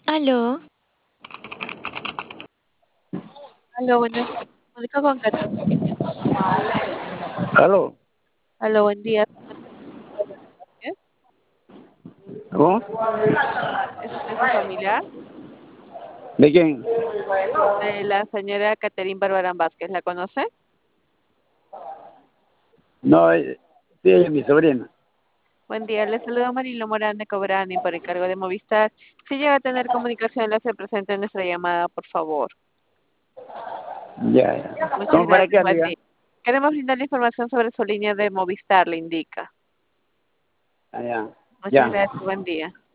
Aló, Aló, buenas. Comunico con ¿Aló? Aló, buen día. ¿Qué? ¿Cómo? ¿Es usted su familiar? ¿De quién? De la señora Caterín Barbarán Vázquez, ¿la conoce? No, sí, ella es mi sobrina. Buen día, le saludo Marilo Morán de Cobrani por encargo de Movistar. Si llega a tener comunicación, le hace presente en nuestra llamada, por favor. Ya, ya. Muchas ¿Cómo para gracias, qué, buen amiga? día. Queremos brindarle información sobre su línea de Movistar, le indica. Ah, ya. Muchas Ya. gracias, buen día.